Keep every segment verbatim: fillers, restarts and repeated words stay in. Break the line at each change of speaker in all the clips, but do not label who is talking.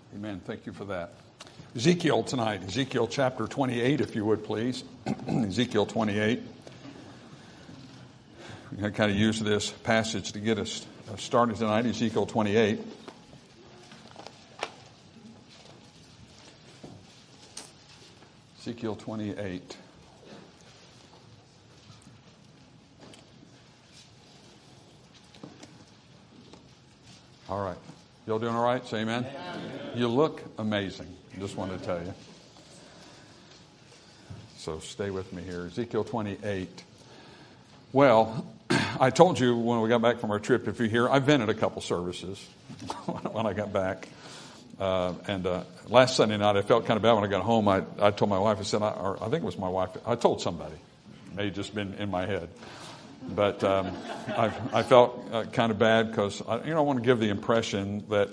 Amen. Thank you for that. Ezekiel tonight. Ezekiel chapter twenty-eight, if you would, please. Ezekiel twenty-eight. We're going to kind of use this passage to get us started tonight. Ezekiel twenty-eight. Ezekiel twenty-eight. All right. Y'all doing all right? Say amen. Amen. You look amazing. I just wanted to tell you. So stay with me here. Ezekiel twenty-eight. Well, I told you when we got back from our trip, if you're here, I've been at a couple services when I got back. Uh, and uh, last Sunday night, I felt kind of bad when I got home. I, I told my wife, I said, I, or I think it was my wife, I told somebody. It may have just been in my head. But um, I, I felt uh, kind of bad because I, you know, I want to give the impression that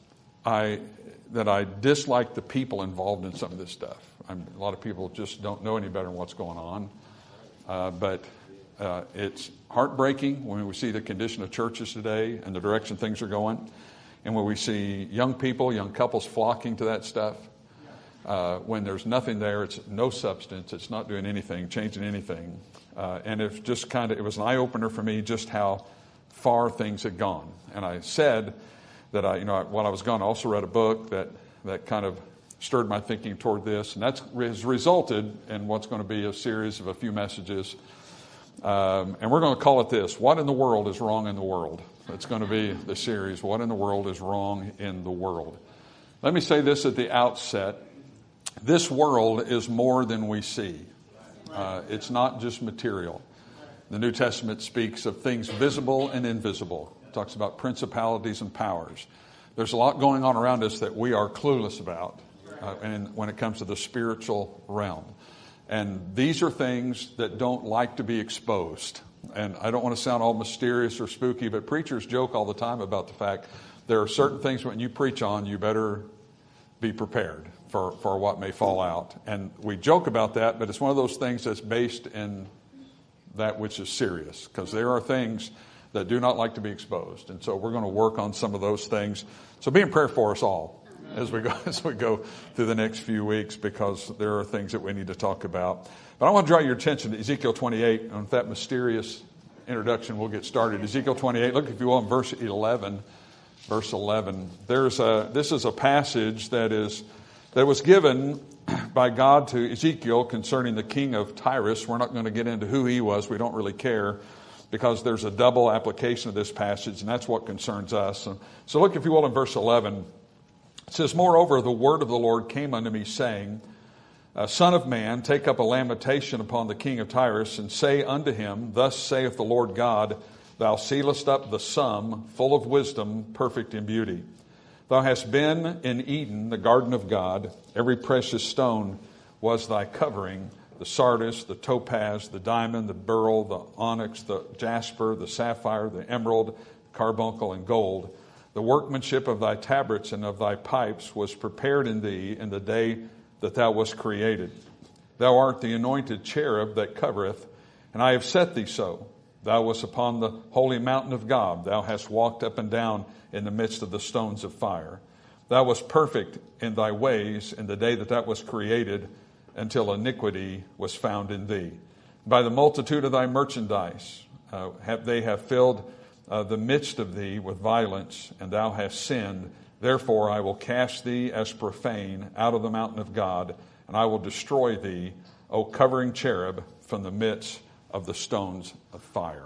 I that I dislike the people involved in some of this stuff. I'm, a lot of people just don't know any better than what's going on. Uh, but uh, it's heartbreaking when we see the condition of churches today and the direction things are going, and when we see young people, young couples flocking to that stuff. Uh, when there's nothing there, it's no substance, it's not doing anything, changing anything. Uh, and it's just kind of, it was an eye-opener for me just how far things had gone. And I said that I, you know, while I was gone, I also read a book that, that kind of stirred my thinking toward this. And that has resulted in what's going to be a series of a few messages. Um, and we're going to call it this: What in the World is Wrong in the World? It's going to be the series, What in the World is Wrong in the World? Let me say this at the outset. This world is more than we see. Uh, it's not just material. The New Testament speaks of things visible and invisible. It talks about principalities and powers. There's a lot going on around us that we are clueless about uh, and when it comes to the spiritual realm. And these are things that don't like to be exposed. And I don't want to sound all mysterious or spooky, but preachers joke all the time about the fact there are certain things when you preach on, you better be prepared for, for what may fall out. And we joke about that, but it's one of those things that's based in that which is serious, because there are things that do not like to be exposed. And so we're going to work on some of those things. So be in prayer for us all as we go as we go through the next few weeks, because there are things that we need to talk about. But I want to draw your attention to Ezekiel twenty-eight. And with that mysterious introduction, we'll get started. Ezekiel twenty-eight, look if you will in verse eleven. Verse eleven. There's a, this is a passage that is that was given by God to Ezekiel concerning the king of Tyrus. We're not going to get into who he was. We don't really care, because there's a double application of this passage, and that's what concerns us. So look, if you will, in verse eleven. It says, Moreover, the word of the Lord came unto me, saying, Son of man, take up a lamentation upon the king of Tyrus, and say unto him, Thus saith the Lord God, Thou sealest up the sum, full of wisdom, perfect in beauty. Thou hast been in Eden, the garden of God. Every precious stone was thy covering, the sardius, the topaz, the diamond, the beryl, the onyx, the jasper, the sapphire, the emerald, carbuncle, and gold. The workmanship of thy tabrets and of thy pipes was prepared in thee in the day that thou wast created. Thou art the anointed cherub that covereth, and I have set thee so. Thou wast upon the holy mountain of God. Thou hast walked up and down in the midst of the stones of fire. Thou wast perfect in thy ways in the day that thou wast created, until iniquity was found in thee. By the multitude of thy merchandise uh, have they have filled uh, the midst of thee with violence, and thou hast sinned. Therefore I will cast thee as profane out of the mountain of God, and I will destroy thee, O covering cherub, from the midst of the stones of fire.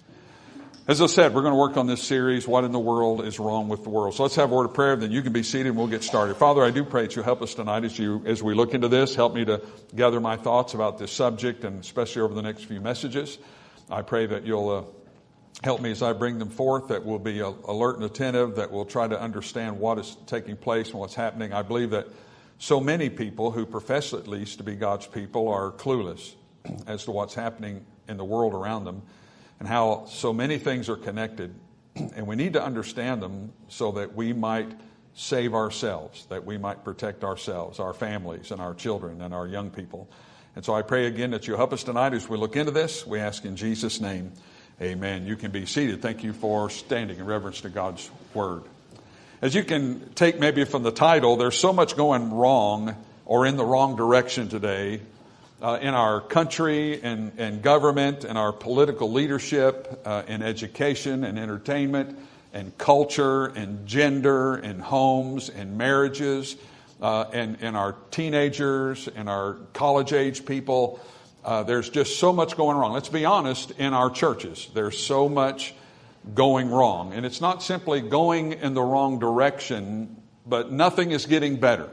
As I said, we're going to work on this series, What in the World is Wrong with the World? So let's have a word of prayer, then you can be seated and we'll get started. Father, I do pray that you help us tonight as you as we look into this. Help me to gather my thoughts about this subject, and especially over the next few messages. I pray that you'll uh, help me as I bring them forth, that we'll be uh, alert and attentive, that we'll try to understand what is taking place and what's happening. I believe that so many people who profess at least to be God's people are clueless as to what's happening in the world around them, and how so many things are connected. And we need to understand them so that we might save ourselves, that we might protect ourselves, our families, and our children, and our young people. And so I pray again that you help us tonight as we look into this. We ask in Jesus' name, amen. You can be seated. Thank you for standing in reverence to God's word. As you can take maybe from the title, there's so much going wrong or in the wrong direction today uh, in our country and, and government and our political leadership, uh, in education and entertainment and culture and gender and homes and marriages, uh, and, and our teenagers and our college-age people. Uh, there's just so much going wrong. Let's be honest, in our churches, there's so much going wrong. And it's not simply going in the wrong direction, but nothing is getting better.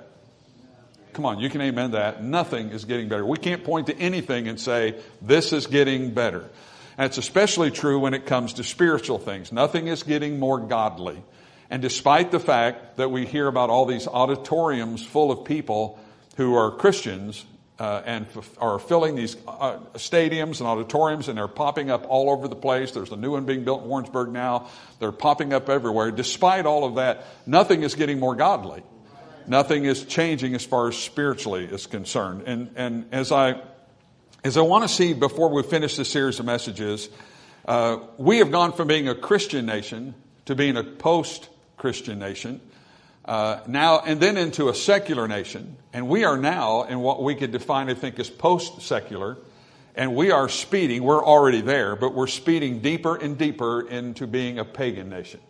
Come on, you can amen that. Nothing is getting better. We can't point to anything and say, this is getting better. And it's especially true when it comes to spiritual things. Nothing is getting more godly. And despite the fact that we hear about all these auditoriums full of people who are Christians, Uh, and f- are filling these uh, stadiums and auditoriums, and they're popping up all over the place. There's a new one being built in Warrensburg now. They're popping up everywhere. Despite all of that, nothing is getting more godly. Nothing is changing as far as spiritually is concerned. And and as I as I want to see before we finish this series of messages, uh, we have gone from being a Christian nation to being a post-Christian nation. Uh, now and then into a secular nation, and we are now in what we could define, I think, as post-secular, and we are speeding, we're already there, but we're speeding deeper and deeper into being a pagan nation.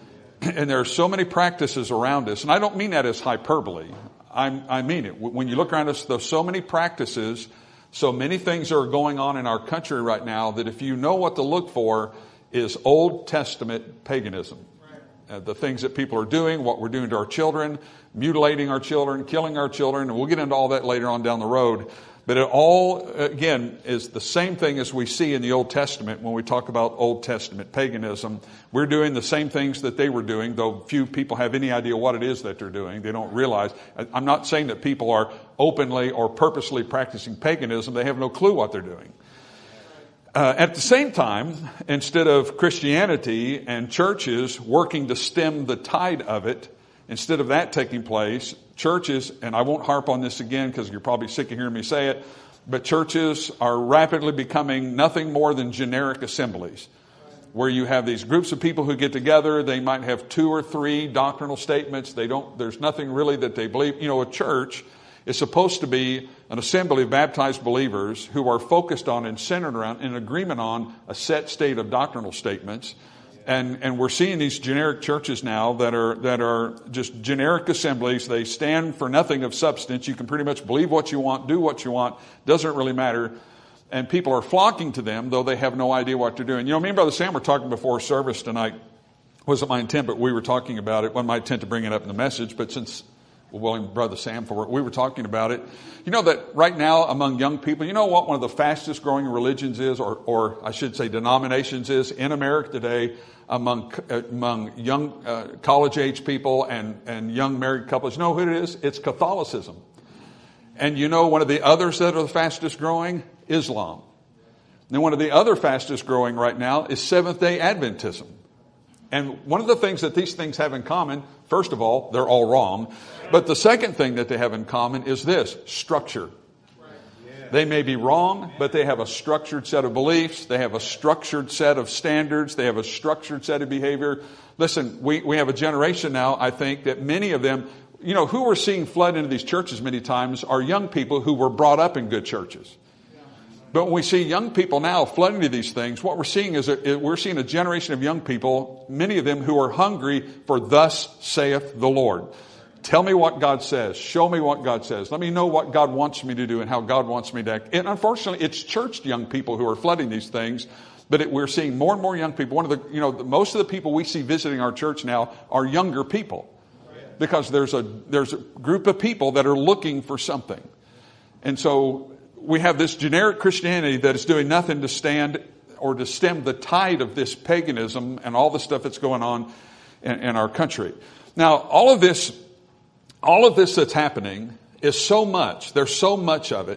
And there are so many practices around us, and I don't mean that as hyperbole. I'm, I mean it. When you look around us, there's so many practices, so many things are going on in our country right now that if you know what to look for, is Old Testament paganism. Uh, the things that people are doing, what we're doing to our children, mutilating our children, killing our children, and we'll get into all that later on down the road. But it all, again, is the same thing as we see in the Old Testament when we talk about Old Testament paganism. We're doing the same things that they were doing, though few people have any idea what it is that they're doing. They don't realize. I'm not saying that people are openly or purposely practicing paganism. They have no clue what they're doing. Uh, at the same time, instead of Christianity and churches working to stem the tide of it, instead of that taking place, churches, and I won't harp on this again because you're probably sick of hearing me say it, but churches are rapidly becoming nothing more than generic assemblies, where you have these groups of people who get together. They might have two or three doctrinal statements. They don't. There's nothing really that they believe. You know, a church is supposed to be an assembly of baptized believers who are focused on and centered around, in agreement on, a set state of doctrinal statements. And and we're seeing these generic churches now that are that are just generic assemblies. They stand for nothing of substance. You can pretty much believe what you want, do what you want. Doesn't really matter. And people are flocking to them, though they have no idea what they're doing. You know, me and Brother Sam were talking before service tonight. Wasn't my intent, but we were talking about it. Wasn't my intent to bring it up in the message, but since William, Brother Sam, for it, we were talking about it. You know that right now among young people, you know what one of the fastest growing religions is, or, or I should say denominations is, in America today among among young uh, college-age people and, and young married couples. You know who it is? It's Catholicism. And you know one of the others that are the fastest growing? Islam. And then one of the other fastest growing right now is Seventh-day Adventism. And one of the things that these things have in common, first of all, they're all wrong. But the second thing that they have in common is this: structure. They may be wrong, but they have a structured set of beliefs. They have a structured set of standards. They have a structured set of behavior. Listen, we, we have a generation now, I think, that many of them, you know, who we're seeing flood into these churches many times are young people who were brought up in good churches. But when we see young people now flooding to these things, what we're seeing is a, we're seeing a generation of young people, many of them who are hungry for "thus saith the Lord." Tell me what God says. Show me what God says. Let me know what God wants me to do and how God wants me to act. And unfortunately, it's church young people who are flooding these things. But it, we're seeing more and more young people. One of the, you know, the, most of the people we see visiting our church now are younger people, because there's a there's a group of people that are looking for something. And so we have this generic Christianity that is doing nothing to stand or to stem the tide of this paganism and all the stuff that's going on in, in our country. Now, all of this, all of this that's happening is so much. There's so much of it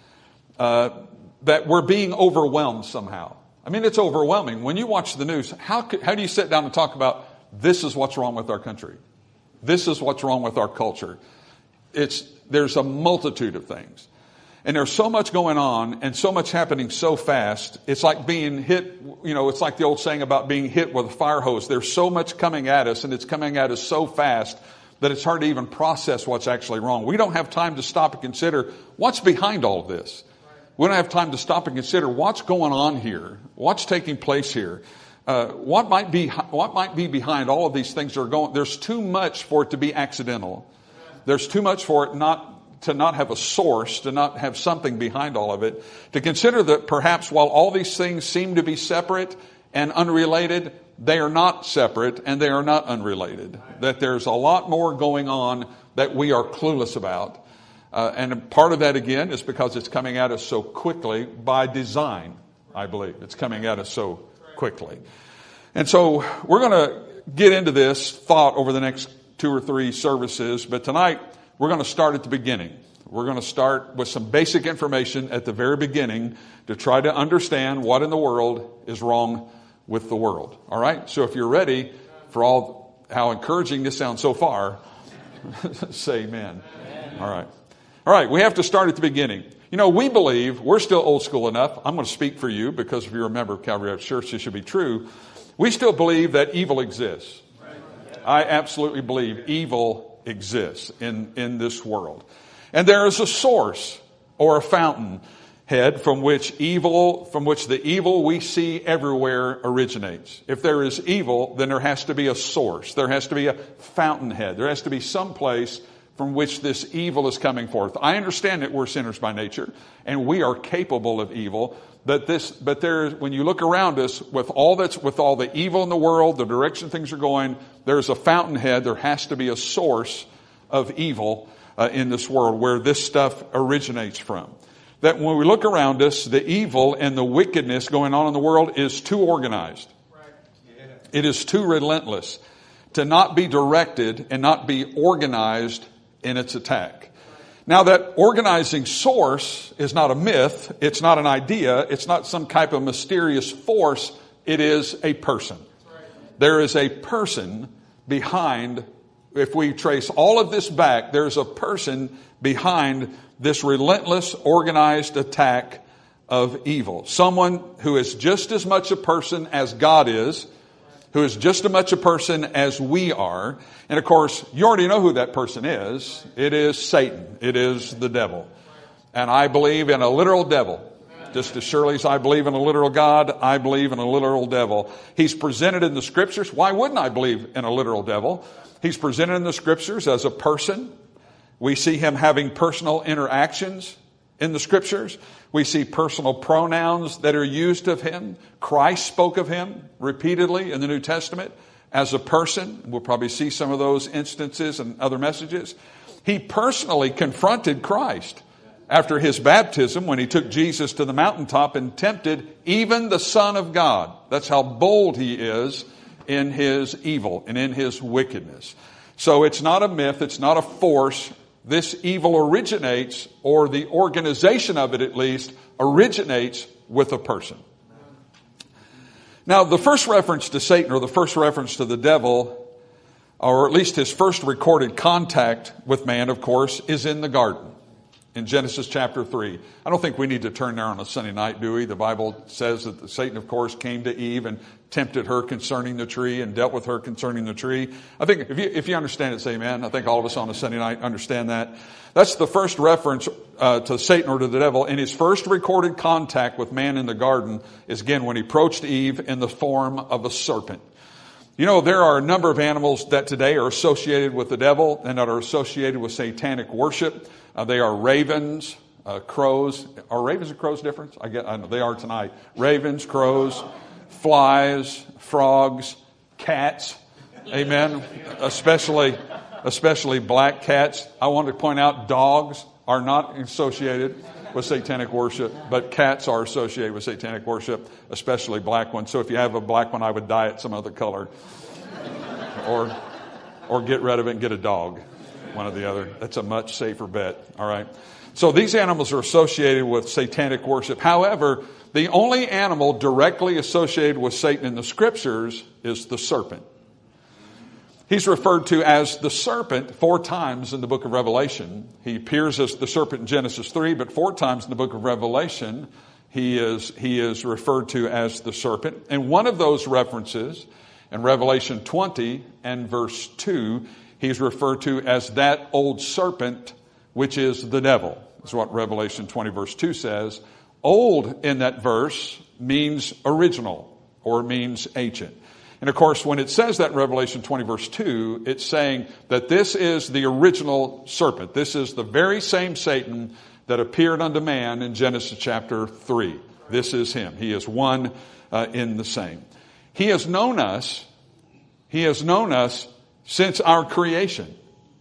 uh, that we're being overwhelmed somehow. I mean, it's overwhelming. When you watch the news, how could, how do you sit down and talk about this is what's wrong with our country? This is what's wrong with our culture. It's there's a multitude of things. And there's so much going on and so much happening so fast. It's like being hit, you know, it's like the old saying about being hit with a fire hose. There's so much coming at us, and it's coming at us so fast that it's hard to even process what's actually wrong. We don't have time to stop and consider what's behind all of this. We don't have time to stop and consider what's going on here, what's taking place here, uh, what might be what might be behind all of these things that are going. There's too much for it to be accidental. There's too much for it not to not have a source, to not have something behind all of it, to consider that perhaps while all these things seem to be separate and unrelated, they are not separate and they are not unrelated. That there's a lot more going on that we are clueless about. Uh, and part of that, again, is because it's coming at us so quickly by design, I believe. It's coming at us so quickly. And so we're going to get into this thought over the next two or three services, but tonight we're going to start at the beginning. We're going to start with some basic information at the very beginning to try to understand what in the world is wrong with the world. All right? So if you're ready for all how encouraging this sounds so far, say amen. Amen. All right. All right, we have to start at the beginning. You know, we believe, we're still old school enough. I'm going to speak for you because if you're a member of Calvary Baptist Church, this should be true. We still believe that evil exists. I absolutely believe evil exists in, in this world. And there is a source or a fountain head from which evil, from which the evil we see everywhere originates. If there is evil, then there has to be a source. There has to be a fountainhead. There has to be some place from which this evil is coming forth. I understand that we're sinners by nature and we are capable of evil, but this, but there, when you look around us with all that's, with all the evil in the world, the direction things are going, there's a fountainhead. There has to be a source of evil uh, in this world where this stuff originates from. That when we look around us, the evil and the wickedness going on in the world is too organized. Right. Yeah. It is too relentless to not be directed and not be organized in its attack. Now that organizing source is not a myth. It's not an idea. It's not some type of mysterious force. It is a person. There is a person behind. If we trace all of this back, there's a person behind this relentless organized attack of evil. Someone who is just as much a person as God is, who is just as much a person as we are. And of course, you already know who that person is. It is Satan. It is the devil. And I believe in a literal devil. Just as surely as I believe in a literal God, I believe in a literal devil. He's presented in the scriptures. Why wouldn't I believe in a literal devil? He's presented in the scriptures as a person. We see him having personal interactions in the scriptures. We see personal pronouns that are used of him. Christ spoke of him repeatedly in the New Testament as a person. We'll probably see some of those instances and other messages. He personally confronted Christ after his baptism when he took Jesus to the mountaintop and tempted even the Son of God. That's how bold he is in his evil and in his wickedness. So it's not a myth. It's not a force. This evil originates, or the organization of it at least, originates with a person. Now, the first reference to Satan, or the first reference to the devil, or at least his first recorded contact with man, of course, is in the garden. In Genesis chapter three. I don't think we need to turn there on a Sunday night, do we? The Bible says that Satan, of course, came to Eve and tempted her concerning the tree and dealt with her concerning the tree. I think if you, if you understand it, say amen. I think all of us on a Sunday night understand that. That's the first reference uh, to Satan or to the devil. And his first recorded contact with man in the garden is, again, when he approached Eve in the form of a serpent. You know, there are a number of animals that today are associated with the devil and that are associated with satanic worship. Uh, they are ravens, uh, crows. Are ravens and crows different? I get, I know they are tonight. Ravens, crows, flies, frogs, cats. Amen. Especially, especially black cats. I want to point out dogs are not associated with satanic worship, but cats are associated with satanic worship, especially black ones. So if you have a black one, I would dye it some other color, or, or get rid of it and get a dog. One or the other. That's a much safer bet. All right. So these animals are associated with satanic worship. However, the only animal directly associated with Satan in the scriptures is the serpent. He's referred to as the serpent four times in the book of Revelation. He appears as the serpent in Genesis three, but four times in the book of Revelation, he is, he is referred to as the serpent. And one of those references, in Revelation twenty and verse two, he's referred to as that old serpent, which is the devil. That's what Revelation twenty verse two says. Old in that verse means original or means ancient. And of course, when it says that in Revelation twenty verse two, it's saying that this is the original serpent. This is the very same Satan that appeared unto man in Genesis chapter three. This is him. He is one uh, in the same. He has known us. He has known us since our creation.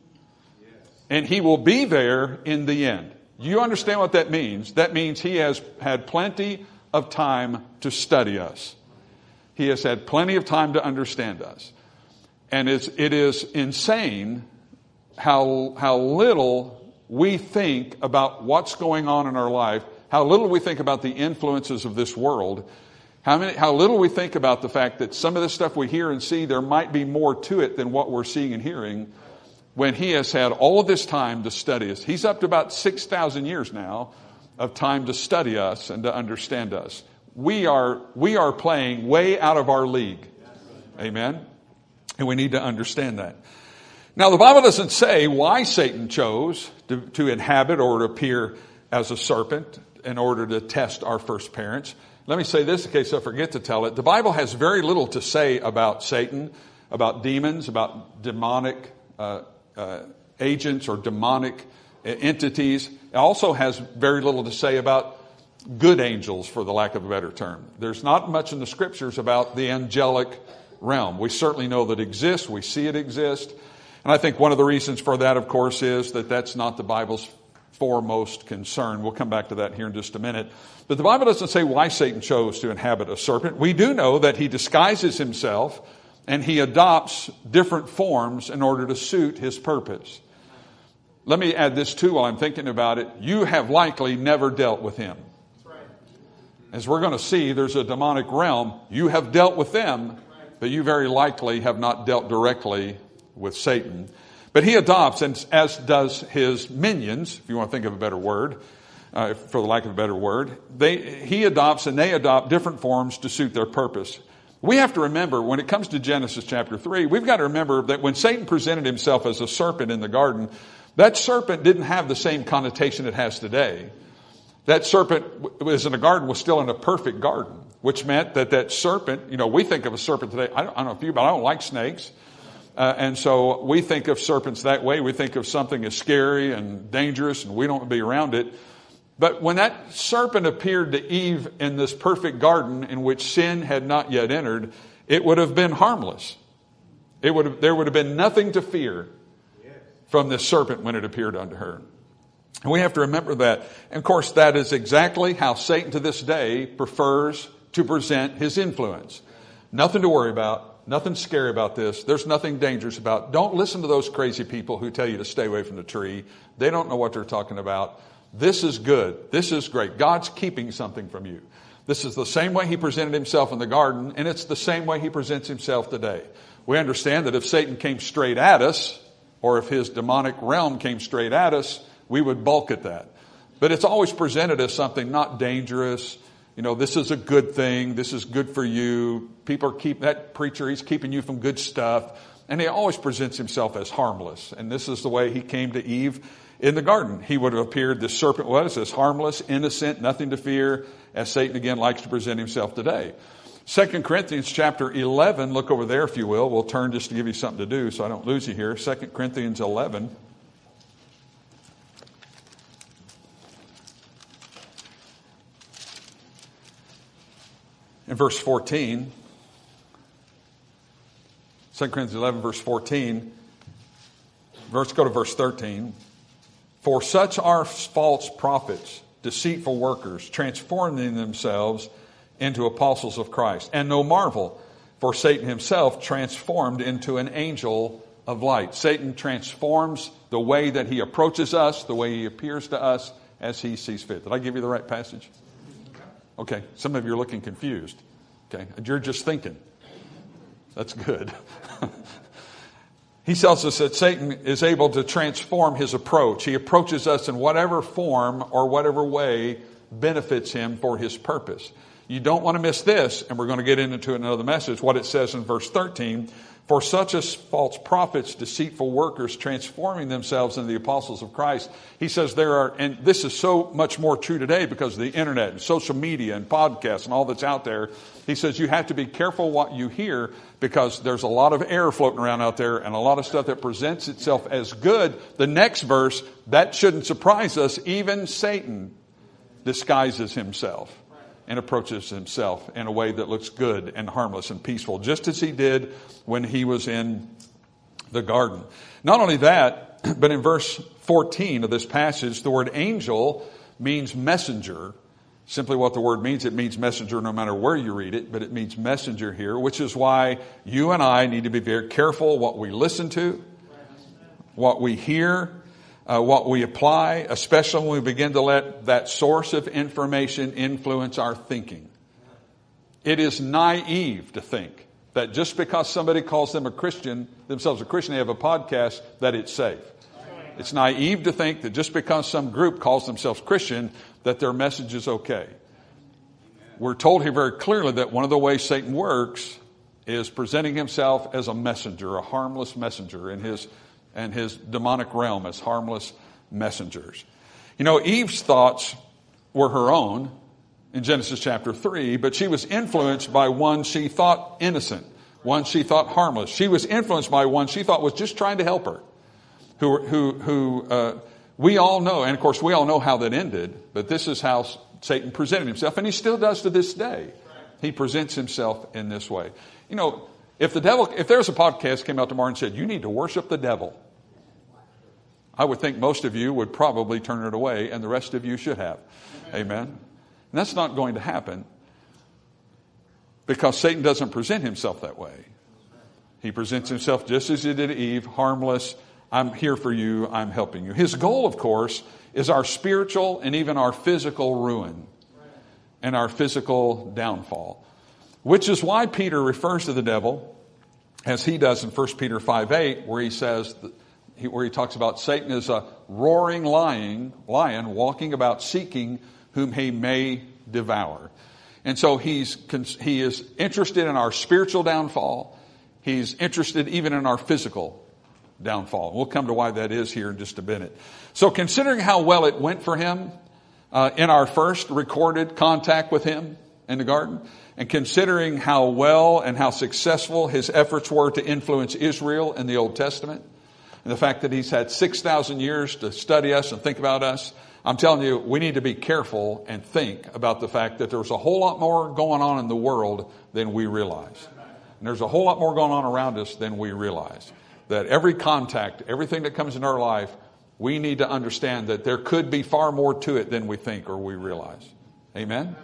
And he will be there in the end. You understand what that means? That means he has had plenty of time to study us. He has had plenty of time to understand us. And it's, it is insane how, how little we think about what's going on in our life, how little we think about the influences of this world, how, many, how little we think about the fact that some of the stuff we hear and see, there might be more to it than what we're seeing and hearing, when he has had all of this time to study us. He's up to about six thousand years now of time to study us and to understand us. We are, we are playing way out of our league. Amen? And we need to understand that. Now, the Bible doesn't say why Satan chose to, to inhabit or to appear as a serpent in order to test our first parents. Let me say this in case I forget to tell it. The Bible has very little to say about Satan, about demons, about demonic uh, uh, agents or demonic entities. It also has very little to say about good angels, for the lack of a better term. There's not much in the scriptures about the angelic realm. We certainly know that it exists. We see it exist. And I think one of the reasons for that, of course, is that that's not the Bible's foremost concern. We'll come back to that here in just a minute. But the Bible doesn't say why Satan chose to inhabit a serpent. We do know that he disguises himself and he adopts different forms in order to suit his purpose. Let me add this too while I'm thinking about it. You have likely never dealt with him. As we're going to see, there's a demonic realm. You have dealt with them, but you very likely have not dealt directly with Satan. But he adopts, and as does his minions, if you want to think of a better word, uh, for the lack of a better word, they, he adopts and they adopt different forms to suit their purpose. We have to remember, when it comes to Genesis chapter three, we've got to remember that when Satan presented himself as a serpent in the garden, that serpent didn't have the same connotation it has today. That serpent was in the garden, was still in a perfect garden, which meant that that serpent, you know, we think of a serpent today. I don't, I don't know if you, but I don't like snakes. Uh, and so we think of serpents that way. We think of something as scary and dangerous, and we don't want to be around it. But when that serpent appeared to Eve in this perfect garden in which sin had not yet entered, it would have been harmless. It would have, there would have been nothing to fear from this serpent when it appeared unto her. And we have to remember that. And of course, that is exactly how Satan to this day prefers to present his influence. Nothing to worry about. Nothing scary about this. There's nothing dangerous about it. Don't listen to those crazy people who tell you to stay away from the tree. They don't know what they're talking about. This is good. This is great. God's keeping something from you. This is the same way he presented himself in the garden, and it's the same way he presents himself today. We understand that if Satan came straight at us, or if his demonic realm came straight at us, we would balk at that. But it's always presented as something not dangerous. You know, this is a good thing. This is good for you. People are keep that preacher, he's keeping you from good stuff. And he always presents himself as harmless. And this is the way he came to Eve in the garden. He would have appeared, the serpent was, as harmless, innocent, nothing to fear, as Satan again likes to present himself today. Second Corinthians chapter eleven, look over there if you will. We'll turn just to give you something to do so I don't lose you here. Second Corinthians eleven. In verse fourteen, Second Corinthians eleven, verse fourteen, verse, go to verse thirteen. For such are false prophets, deceitful workers, transforming themselves into apostles of Christ. And no marvel, for Satan himself transformed into an angel of light. Satan transforms the way that he approaches us, the way he appears to us as he sees fit. Did I give you the right passage? Okay, some of you are looking confused. Okay, you're just thinking. That's good. He tells us that Satan is able to transform his approach. He approaches us in whatever form or whatever way benefits him for his purpose. You don't want to miss this, and we're going to get into another message, what it says in verse thirteen. For such as false prophets, deceitful workers, transforming themselves into the apostles of Christ. He says there are, and this is so much more true today because of the internet and social media and podcasts and all that's out there. He says you have to be careful what you hear because there's a lot of error floating around out there and a lot of stuff that presents itself as good. The next verse, that shouldn't surprise us. Even Satan disguises himself and approaches himself in a way that looks good and harmless and peaceful, just as he did when he was in the garden. Not only that, but in verse fourteen of this passage, the word angel means messenger. Simply what the word means, it means messenger no matter where you read it, but it means messenger here, which is why you and I need to be very careful what we listen to, what we hear, Uh, what we apply, especially when we begin to let that source of information influence our thinking. It is naive to think that just because somebody calls them a Christian, themselves a Christian, they have a podcast, that it's safe. It's naive to think that just because some group calls themselves Christian, that their message is okay. We're told here very clearly that one of the ways Satan works is presenting himself as a messenger, a harmless messenger in his and his demonic realm as harmless messengers. You know, Eve's thoughts were her own in Genesis chapter three, but she was influenced by one she thought innocent, one she thought harmless. She was influenced by one she thought was just trying to help her, who, who, who uh, we all know, and of course we all know how that ended, but this is how Satan presented himself, and he still does to this day. He presents himself in this way. You know, if the devil, if there's a podcast came out tomorrow and said, you need to worship the devil, I would think most of you would probably turn it away, and the rest of you should have. Amen. Amen. And that's not going to happen because Satan doesn't present himself that way. He presents himself just as he did to Eve, harmless. I'm here for you. I'm helping you. His goal, of course, is our spiritual and even our physical ruin and our physical downfall, which is why Peter refers to the devil as he does in First Peter five eight, where he says, where he talks about Satan as a roaring lion, lion walking about seeking whom he may devour. And so he's he is interested in our spiritual downfall. He's interested even in our physical downfall. We'll come to why that is here in just a minute. So considering how well it went for him uh, in our first recorded contact with him in the garden, and considering how well and how successful his efforts were to influence Israel in the Old Testament, and the fact that he's had six thousand years to study us and think about us, I'm telling you, we need to be careful and think about the fact that there's a whole lot more going on in the world than we realize. And there's a whole lot more going on around us than we realize. That every contact, everything that comes in our life, we need to understand that there could be far more to it than we think or we realize. Amen?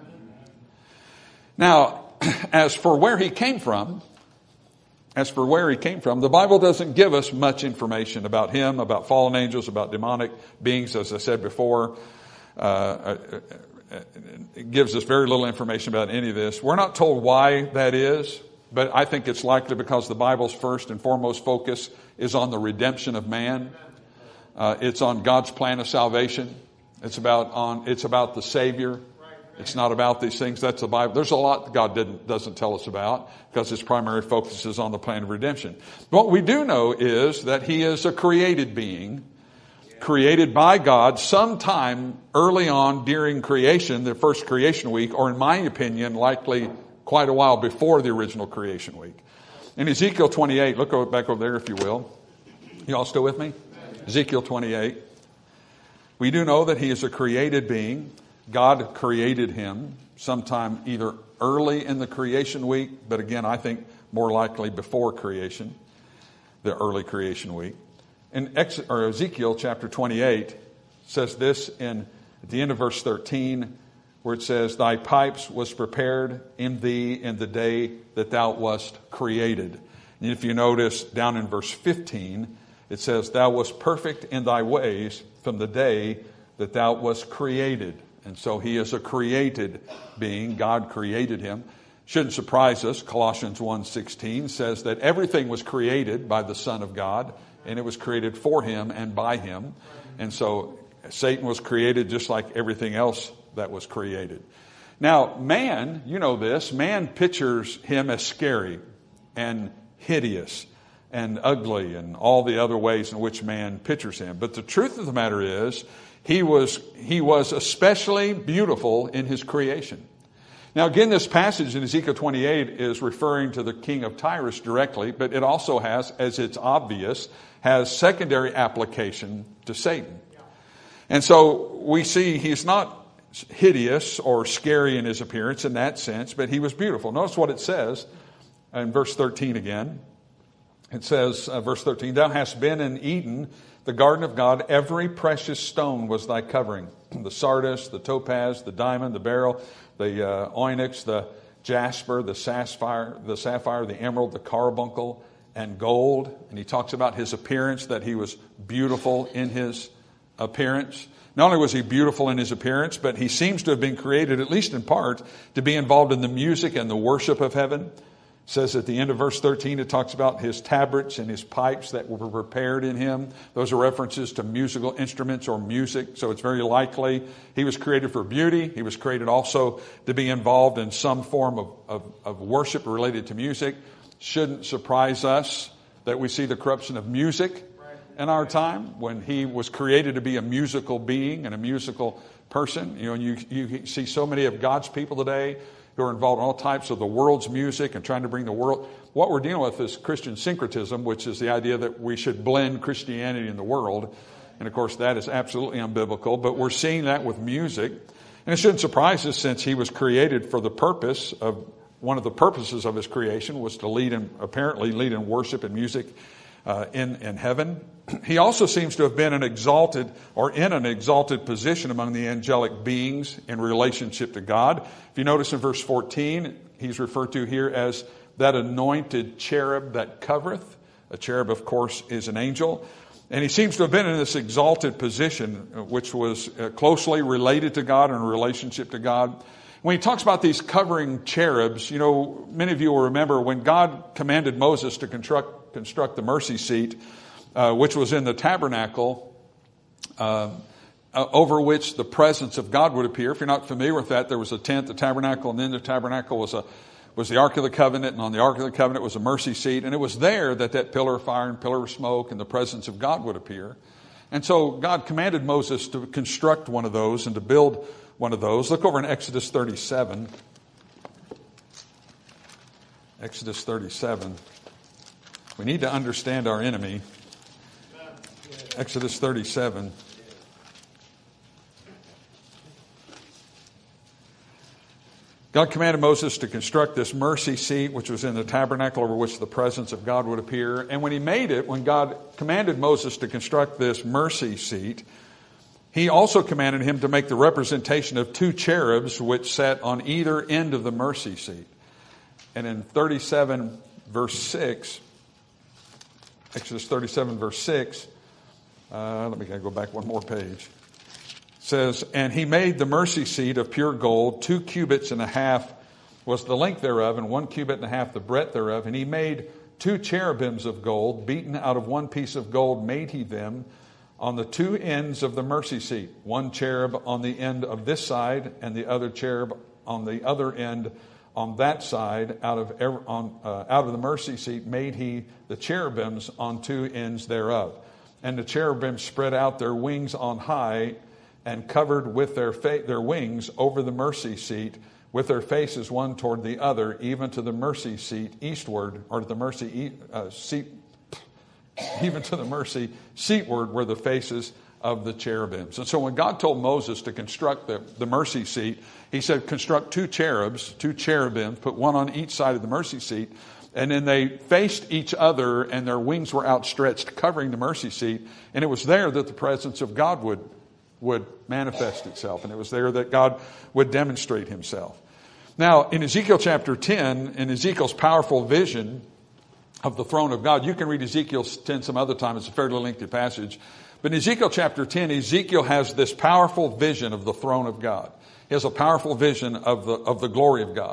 Now, as for where he came from, As for where he came from, the Bible doesn't give us much information about him, about fallen angels, about demonic beings, as I said before. Uh, it gives us very little information about any of this. We're not told why that is, but I think it's likely because the Bible's first and foremost focus is on the redemption of man. Uh, it's on God's plan of salvation. It's about on. It's about the Savior. It's not about these things. That's the Bible. There's a lot that God didn't, doesn't tell us about because his primary focus is on the plan of redemption. What we do know is that he is a created being, created by God sometime early on during creation, the first creation week, or in my opinion, likely quite a while before the original creation week. In Ezekiel twenty-eight, look back over there if you will. You all still with me? Ezekiel twenty-eight. We do know that he is a created being. God created him sometime either early in the creation week, but again, I think more likely before creation, the early creation week. In Ex- or Ezekiel chapter twenty-eight says this in at the end of verse thirteen, where it says, "Thy pipes was prepared in thee in the day that thou wast created." And if you notice down in verse fifteen, it says, "Thou wast perfect in thy ways from the day that thou wast created." And so he is a created being. God created him. Shouldn't surprise us. Colossians one sixteen says that everything was created by the Son of God, and it was created for him and by him. And so Satan was created just like everything else that was created. Now, man, you know this, man pictures him as scary and hideous and ugly and all the other ways in which man pictures him. But the truth of the matter is, he was, he was especially beautiful in his creation. Now, again, this passage in Ezekiel twenty-eight is referring to the king of Tyrus directly, but it also has, as it's obvious, has secondary application to Satan. And so we see he's not hideous or scary in his appearance in that sense, but he was beautiful. Notice what it says in verse thirteen again. It says, uh, verse thirteen, "Thou hast been in Eden, the garden of God. Every precious stone was thy covering. The sardius, the topaz, the diamond, the beryl, the uh, onyx, the jasper, the sapphire, the sapphire, the emerald, the carbuncle, and gold." And he talks about his appearance, that he was beautiful in his appearance. Not only was he beautiful in his appearance, but he seems to have been created, at least in part, to be involved in the music and the worship of heaven. It says at the end of verse thirteen, it talks about his tabrets and his pipes that were prepared in him. Those are references to musical instruments or music. So it's very likely he was created for beauty. He was created also to be involved in some form of, of, of worship related to music. Shouldn't surprise us that we see the corruption of music in our time, when he was created to be a musical being and a musical person. You know, and you, you see so many of God's people today who are involved in all types of the world's music and trying to bring the world. What we're dealing with is Christian syncretism, which is the idea that we should blend Christianity and the world. And of course, that is absolutely unbiblical, but we're seeing that with music. And it shouldn't surprise us, since he was created for the purpose of, one of the purposes of his creation was to lead in, apparently lead in worship and music uh, in, in heaven. He also seems to have been an exalted or in an exalted position among the angelic beings in relationship to God. If you notice in verse fourteen, he's referred to here as that anointed cherub that covereth. A cherub, of course, is an angel. And he seems to have been in this exalted position, which was closely related to God and in relationship to God. When he talks about these covering cherubs, you know, many of you will remember when God commanded Moses to construct, construct the mercy seat, uh, which was in the tabernacle, uh, uh, over which the presence of God would appear. If you're not familiar with that, there was a tent, the tabernacle, and in the tabernacle was a was the Ark of the Covenant, and on the Ark of the Covenant was a mercy seat, and it was there that that pillar of fire and pillar of smoke and the presence of God would appear. And so God commanded Moses to construct one of those and to build one of those. Look over in Exodus thirty-seven. Exodus thirty-seven. We need to understand our enemy. Exodus thirty-seven. God commanded Moses to construct this mercy seat, which was in the tabernacle over which the presence of God would appear. And when he made it, when God commanded Moses to construct this mercy seat, he also commanded him to make the representation of two cherubs which sat on either end of the mercy seat. And in thirty-seven verse six, Exodus thirty-seven verse six, uh, let me go back one more page. Says, and he made the mercy seat of pure gold, two cubits and a half was the length thereof, and one cubit and a half the breadth thereof. And he made two cherubims of gold, beaten out of one piece of gold made he them on the two ends of the mercy seat. One cherub on the end of this side, and the other cherub on the other end on that side. Out of every, on uh, out of the mercy seat made he the cherubims on two ends thereof. And the cherubims spread out their wings on high, and covered with their fa- their wings over the mercy seat, with their faces one toward the other, even to the mercy seat eastward, or to the mercy uh, seat, even to the mercy seatward, were the faces of the cherubims. And so when God told Moses to construct the, the mercy seat, he said, construct two cherubs, two cherubims, put one on each side of the mercy seat. And then they faced each other, and their wings were outstretched, covering the mercy seat. And it was there that the presence of God would would manifest itself. And it was there that God would demonstrate himself. Now, in Ezekiel chapter ten, in Ezekiel's powerful vision of the throne of God, you can read Ezekiel ten some other time. It's a fairly lengthy passage. But in Ezekiel chapter ten, Ezekiel has this powerful vision of the throne of God. He has a powerful vision of the, of the glory of God.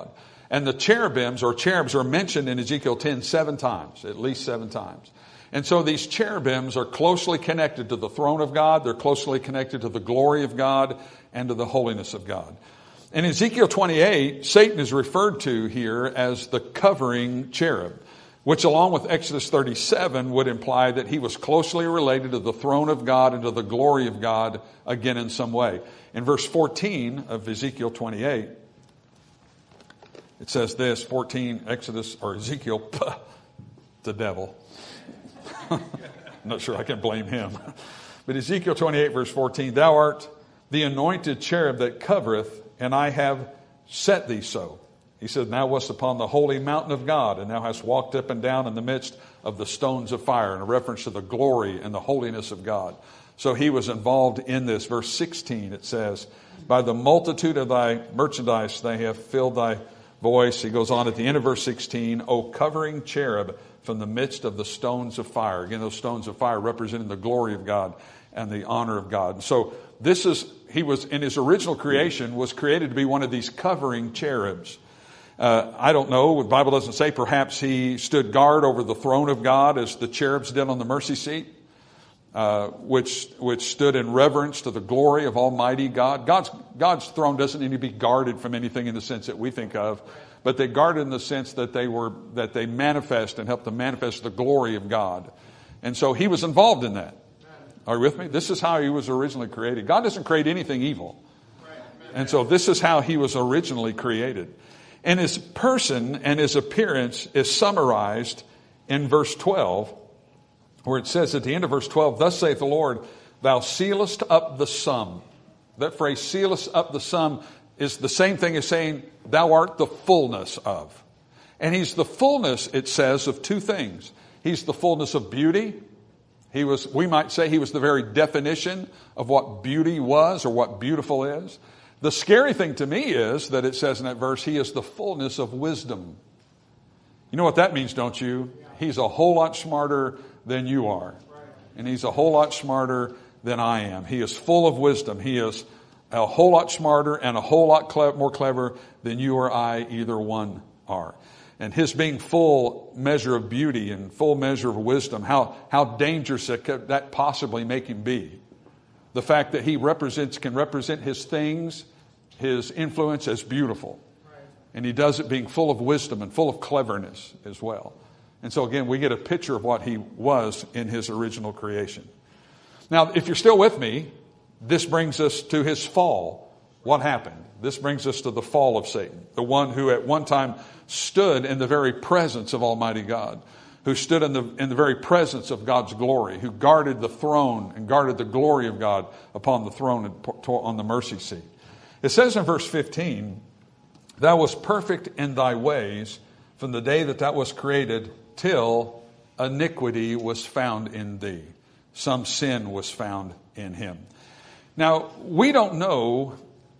And the cherubims or cherubs are mentioned in Ezekiel ten seven times, at least seven times. And so these cherubims are closely connected to the throne of God. They're closely connected to the glory of God and to the holiness of God. In Ezekiel twenty-eight, Satan is referred to here as the covering cherub, which along with Exodus thirty-seven would imply that he was closely related to the throne of God and to the glory of God again in some way. In verse fourteen of Ezekiel twenty-eight, it says this, fourteen, Exodus, or Ezekiel, the devil. I'm not sure I can blame him. But Ezekiel twenty-eight, verse fourteen, thou art the anointed cherub that covereth, and I have set thee so. He said, thou wast upon the holy mountain of God, and thou hast walked up and down in the midst of the stones of fire, in a reference to the glory and the holiness of God. So he was involved in this. Verse sixteen, it says, by the multitude of thy merchandise they have filled thy voice. He goes on at the end of verse sixteen, O covering cherub from the midst of the stones of fire. Again, those stones of fire representing the glory of God and the honor of God. So this is, he was, in his original creation, was created to be one of these covering cherubs. Uh, I don't know, the Bible doesn't say, perhaps he stood guard over the throne of God as the cherubs did on the mercy seat, uh, which which stood in reverence to the glory of Almighty God. God's, God's throne doesn't need to be guarded from anything in the sense that we think of, but they guarded in the sense that they were that they manifest and help to manifest the glory of God. And so he was involved in that. Are you with me? This is how he was originally created. God doesn't create anything evil. And so this is how he was originally created. And his person and his appearance is summarized in verse twelve, where it says at the end of verse twelve, thus saith the Lord, thou sealest up the sum. That phrase, sealest up the sum, is the same thing as saying, thou art the fullness of. And he's the fullness, it says, of two things. He's the fullness of beauty. He was, we might say he was the very definition of what beauty was or what beautiful is. The scary thing to me is that it says in that verse, he is the fullness of wisdom. You know what that means, don't you? He's a whole lot smarter than you are. And he's a whole lot smarter than I am. He is full of wisdom. He is a whole lot smarter and a whole lot cle- more clever than you or I, either one, are. And his being full measure of beauty and full measure of wisdom, how, how dangerous that could that possibly make him be. The fact that he represents, can represent his things, his influence as beautiful. Right. And he does it being full of wisdom and full of cleverness as well. And so again, we get a picture of what he was in his original creation. Now, if you're still with me, this brings us to his fall. What happened? This brings us to the fall of Satan, the one who at one time stood in the very presence of Almighty God, who stood in the in the very presence of God's glory, who guarded the throne and guarded the glory of God upon the throne and on the mercy seat. It says in verse fifteen, thou wast perfect in thy ways from the day that thou was created till iniquity was found in thee. Some sin was found in him. Now, we don't know,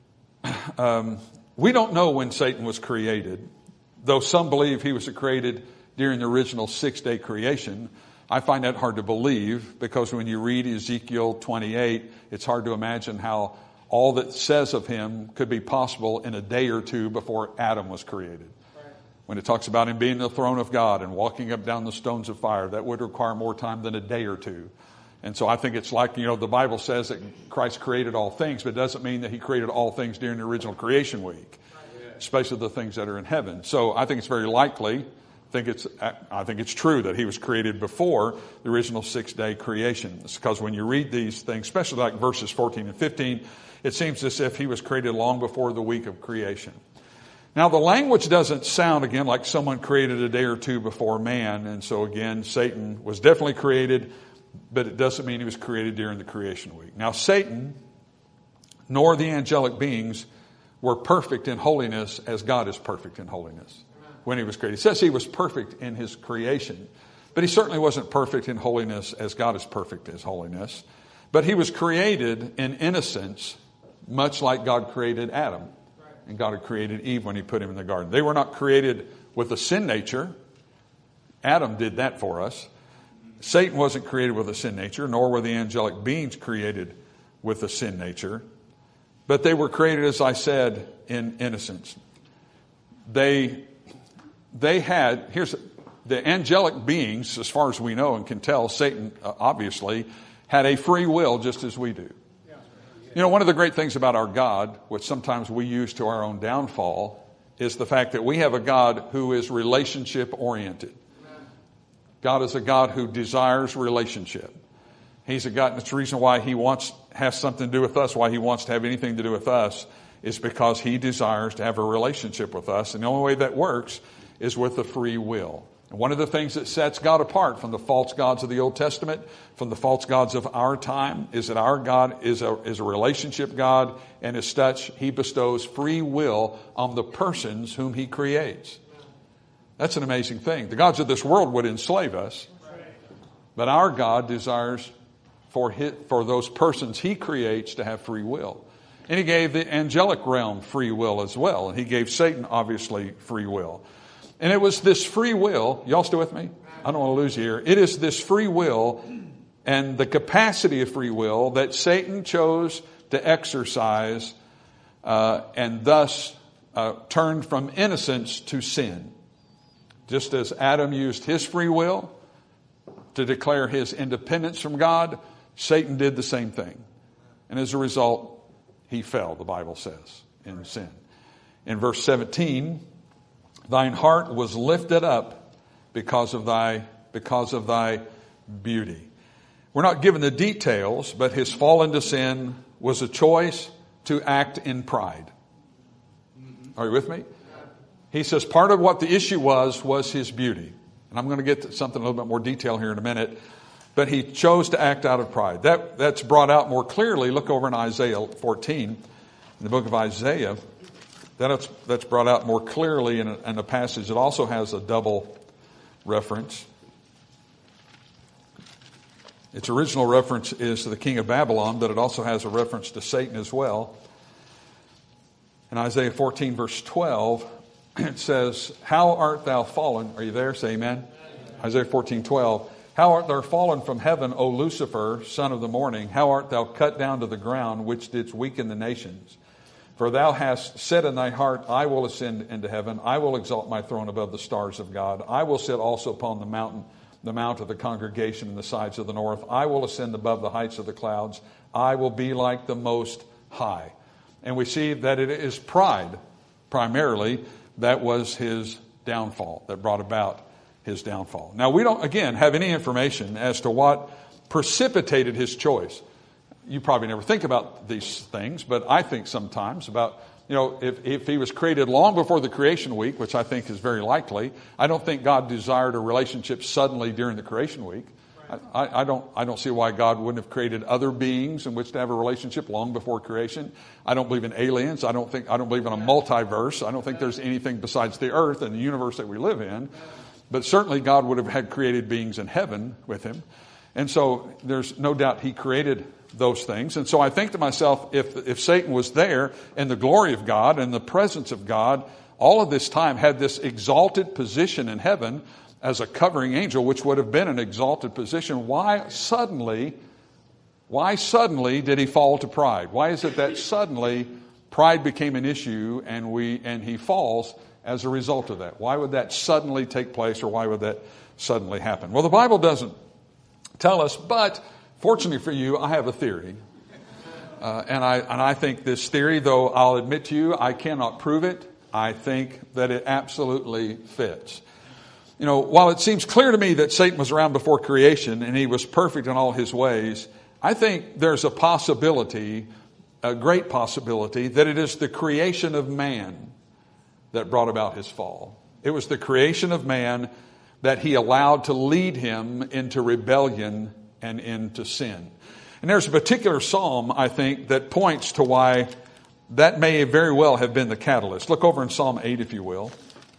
um, we don't know when Satan was created, though some believe he was created during the original six-day creation. I find that hard to believe because when you read Ezekiel twenty-eight, it's hard to imagine how all that says of him could be possible in a day or two before Adam was created. Right. When it talks about him being the throne of God and walking up down the stones of fire, that would require more time than a day or two. And so I think it's like, you know, the Bible says that Christ created all things, but it doesn't mean that he created all things during the original creation week, especially the things that are in heaven. So I think it's very likely, I think it's, I think it's true that he was created before the original six-day creation. It's because when you read these things, especially like verses fourteen and fifteen, it seems as if he was created long before the week of creation. Now, the language doesn't sound, again, like someone created a day or two before man. And so, again, Satan was definitely created, but it doesn't mean he was created during the creation week. Now, Satan, nor the angelic beings, were perfect in holiness as God is perfect in holiness when he was created. It says he was perfect in his creation, but he certainly wasn't perfect in holiness as God is perfect in holiness. But he was created in innocence, much like God created Adam. And God had created Eve when he put him in the garden. They were not created with a sin nature. Adam did that for us. Satan wasn't created with a sin nature, nor were the angelic beings created with a sin nature. But they were created, as I said, in innocence. they they had, here's the angelic beings, as far as we know and can tell, Satan uh, obviously had a free will just as we do. You know, one of the great things about our God, which sometimes we use to our own downfall, is the fact that we have a God who is relationship oriented. God is a God who desires relationship. He's a God, and it's the reason why he wants, has something to do with us, why he wants to have anything to do with us, is because he desires to have a relationship with us. And the only way that works is with a free will. And one of the things that sets God apart from the false gods of the Old Testament, from the false gods of our time, is that our God is a, is a relationship God, and as such, he bestows free will on the persons whom he creates. That's an amazing thing. The gods of this world would enslave us, but our God desires for his, for those persons he creates to have free will. And he gave the angelic realm free will as well. And he gave Satan, obviously, free will. And it was this free will, y'all still with me? I don't want to lose you here. It is this free will and the capacity of free will that Satan chose to exercise uh, and thus uh, turned from innocence to sin. Just as Adam used his free will to declare his independence from God, Satan did the same thing. And as a result, he fell, the Bible says, in sin. In verse seventeen, thine heart was lifted up because of thy, because of thy beauty. We're not given the details, but his fall into sin was a choice to act in pride. Are you with me? He says part of what the issue was, was his beauty. And I'm going to get to something a little bit more detail here in a minute. But he chose to act out of pride. That, that's brought out more clearly. Look over in Isaiah fourteen, in the book of Isaiah. That's, that's brought out more clearly in a, in a passage that also has a double reference. Its original reference is to the king of Babylon, but it also has a reference to Satan as well. In Isaiah fourteen, verse twelve, it says, how art thou fallen? Are you there? Say amen. Amen. Isaiah fourteen, twelve. How art thou fallen from heaven, O Lucifer, son of the morning? How art thou cut down to the ground, which didst weaken the nations? For thou hast said in thy heart, I will ascend into heaven. I will exalt my throne above the stars of God. I will sit also upon the mountain, the mount of the congregation in the sides of the north. I will ascend above the heights of the clouds. I will be like the Most High. And we see that it is pride, primarily, that was his downfall, that brought about his downfall. Now, we don't, again, have any information as to what precipitated his choice. You probably never think about these things, but I think sometimes about, you know, if, if he was created long before the creation week, which I think is very likely, I don't think God desired a relationship suddenly during the creation week. I, I don't I don't see why God wouldn't have created other beings in which to have a relationship long before creation. I don't believe in aliens. I don't think I don't believe in a multiverse. I don't think there's anything besides the earth and the universe that we live in. But certainly God would have had created beings in heaven with him. And so there's no doubt he created those things. And so I think to myself, if if Satan was there in the glory of God and the presence of God, all of this time had this exalted position in heaven as a covering angel, which would have been an exalted position, why suddenly, why suddenly did he fall to pride? Why is it that suddenly pride became an issue and we and he falls as a result of that? Why would that suddenly take place, or why would that suddenly happen? Well, the Bible doesn't tell us, but fortunately for you, I have a theory. Uh, and I and I think this theory, though I'll admit to you, I cannot prove it, I think that it absolutely fits. You know, while it seems clear to me that Satan was around before creation and he was perfect in all his ways, I think there's a possibility, a great possibility, that it is the creation of man that brought about his fall. It was the creation of man that he allowed to lead him into rebellion and into sin. And there's a particular psalm, I think, that points to why that may very well have been the catalyst. Look over in Psalm eight, if you will.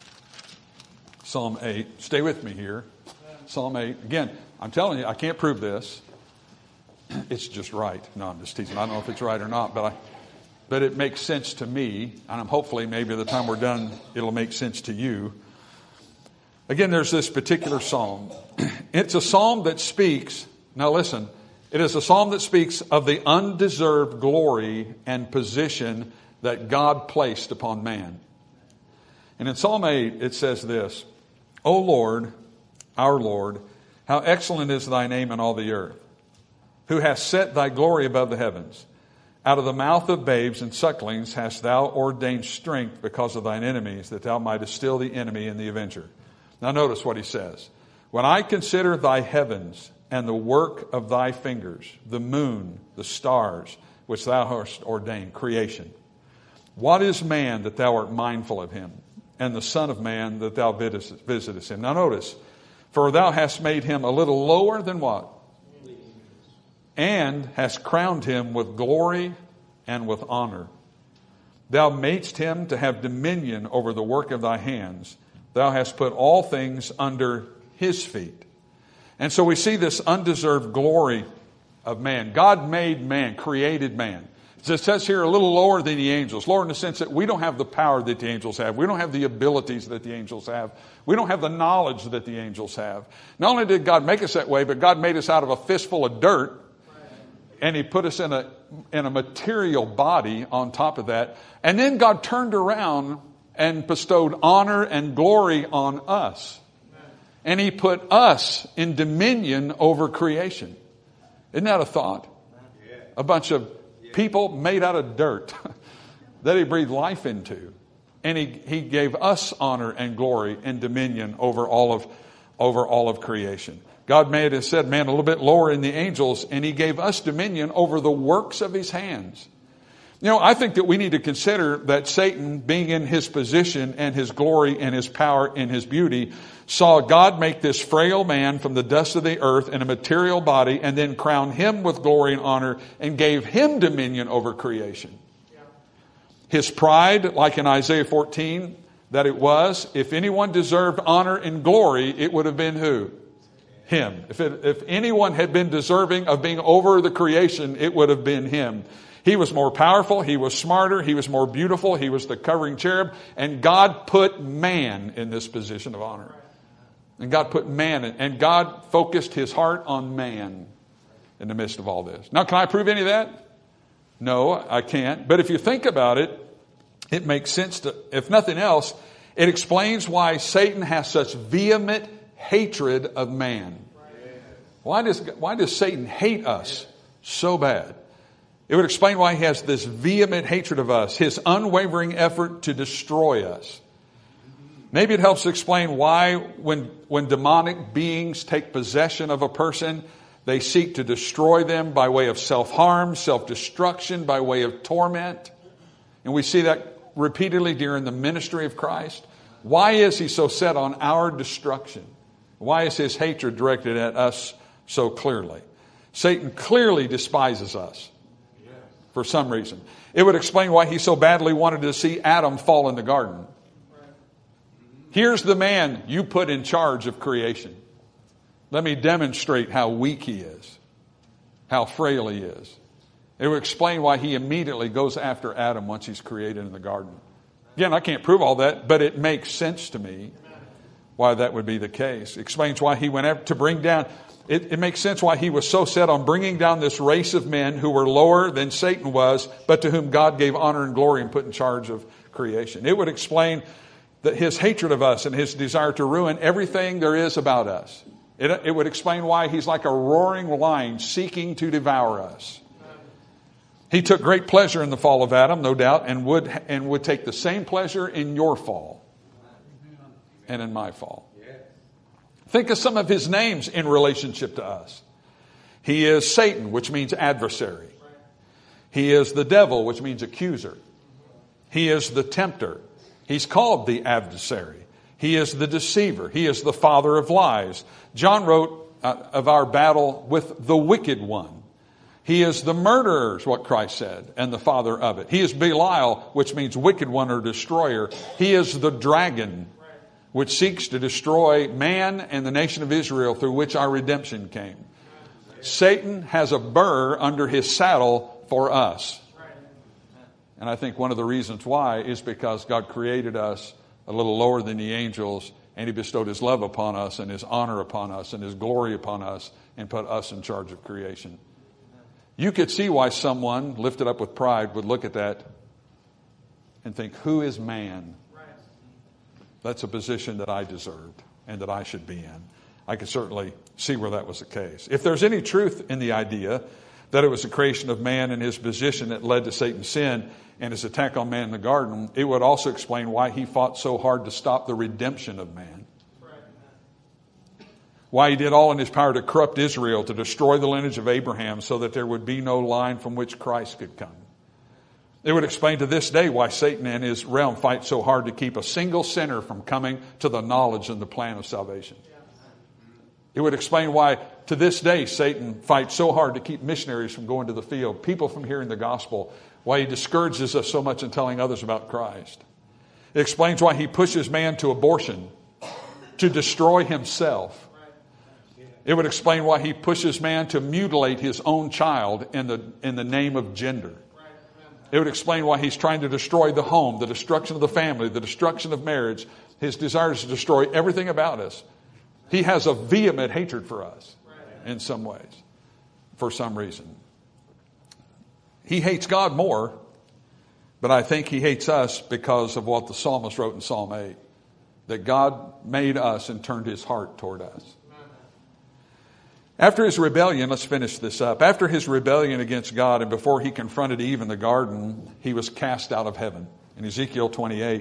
Psalm eight. Stay with me here. Psalm eight. Again, I'm telling you, I can't prove this. It's just right. No, I'm just teasing. I don't know if it's right or not, but I, but it makes sense to me. And I'm hopefully maybe by the time we're done, it'll make sense to you. Again, there's this particular psalm. It's a psalm that speaks. Now listen, it is a psalm that speaks of the undeserved glory and position that God placed upon man. And in Psalm eight, it says this, O Lord, our Lord, how excellent is thy name in all the earth, who hast set thy glory above the heavens. Out of the mouth of babes and sucklings hast thou ordained strength because of thine enemies, that thou mightest still the enemy and the avenger. Now notice what he says. When I consider thy heavens and the work of thy fingers, the moon, the stars, which thou hast ordained, creation. What is man that thou art mindful of him, and the son of man that thou visitest him? Now notice, for thou hast made him a little lower than what? And hast crowned him with glory and with honor. Thou madest him to have dominion over the work of thy hands. Thou hast put all things under his feet. And so we see this undeserved glory of man. God made man, created man. It says here a little lower than the angels. Lower in the sense that we don't have the power that the angels have. We don't have the abilities that the angels have. We don't have the knowledge that the angels have. Not only did God make us that way, but God made us out of a fistful of dirt. And he put us in a, in a material body on top of that. And then God turned around and bestowed honor and glory on us. And he put us in dominion over creation. Isn't that a thought? A bunch of people made out of dirt that he breathed life into. And he, he gave us honor and glory and dominion over all of, over all of creation. God made and said man a little bit lower in the angels, and he gave us dominion over the works of his hands. You know, I think that we need to consider that Satan, being in his position and his glory and his power and his beauty, saw God make this frail man from the dust of the earth in a material body and then crown him with glory and honor and gave him dominion over creation. Yeah. His pride, like in Isaiah fourteen, that it was, if anyone deserved honor and glory, it would have been who? Him. If, it, if anyone had been deserving of being over the creation, it would have been him. He was more powerful. He was smarter. He was more beautiful. He was the covering cherub. And God put man in this position of honor. And God put man in, and God focused his heart on man in the midst of all this. Now, can I prove any of that? No, I can't. But if you think about it, it makes sense to, if nothing else, it explains why Satan has such vehement hatred of man. Why does, why does Satan hate us so bad? It would explain why he has this vehement hatred of us, his unwavering effort to destroy us. Maybe it helps explain why when, when demonic beings take possession of a person, they seek to destroy them by way of self-harm, self-destruction, by way of torment. And we see that repeatedly during the ministry of Christ. Why is he so set on our destruction? Why is his hatred directed at us so clearly? Satan clearly despises us for some reason. It would explain why he so badly wanted to see Adam fall in the garden. Here's the man you put in charge of creation. Let me demonstrate how weak he is, how frail he is. It would explain why he immediately goes after Adam once he's created in the garden. Again, I can't prove all that, but it makes sense to me why that would be the case. It explains why he went after to bring down. It, it makes sense why he was so set on bringing down this race of men who were lower than Satan was, but to whom God gave honor and glory and put in charge of creation. It would explain that his hatred of us and his desire to ruin everything there is about us. It, it would explain why he's like a roaring lion seeking to devour us. He took great pleasure in the fall of Adam, no doubt, and would and would take the same pleasure in your fall and in my fall. Think of some of his names in relationship to us. He is Satan, which means adversary. He is the devil, which means accuser. He is the tempter. He's called the adversary. He is the deceiver. He is the father of lies. John wrote uh, of our battle with the wicked one. He is the murderer, is what Christ said, and the father of it. He is Belial, which means wicked one or destroyer. He is the dragon, which seeks to destroy man and the nation of Israel, through which our redemption came. Satan has a burr under his saddle for us. And I think one of the reasons why is because God created us a little lower than the angels, and he bestowed his love upon us and his honor upon us and his glory upon us and put us in charge of creation. You could see why someone lifted up with pride would look at that and think, who is man? That's a position that I deserved and that I should be in. I could certainly see where that was the case. If there's any truth in the idea that it was the creation of man and his position that led to Satan's sin and his attack on man in the garden, it would also explain why he fought so hard to stop the redemption of man. Why he did all in his power to corrupt Israel, to destroy the lineage of Abraham so that there would be no line from which Christ could come. It would explain to this day why Satan and his realm fight so hard to keep a single sinner from coming to the knowledge and the plan of salvation. It would explain why to this day Satan fights so hard to keep missionaries from going to the field, people from hearing the gospel, why he discourages us so much in telling others about Christ. It explains why he pushes man to abortion, to destroy himself. It would explain why he pushes man to mutilate his own child in the, in the name of gender. It would explain why he's trying to destroy the home, the destruction of the family, the destruction of marriage. His desire is to destroy everything about us. He has a vehement hatred for us in some ways, for some reason. He hates God more, but I think he hates us because of what the psalmist wrote in Psalm eight, that God made us and turned his heart toward us. After his rebellion, let's finish this up. After his rebellion against God and before he confronted Eve in the garden, he was cast out of heaven. In Ezekiel twenty-eight,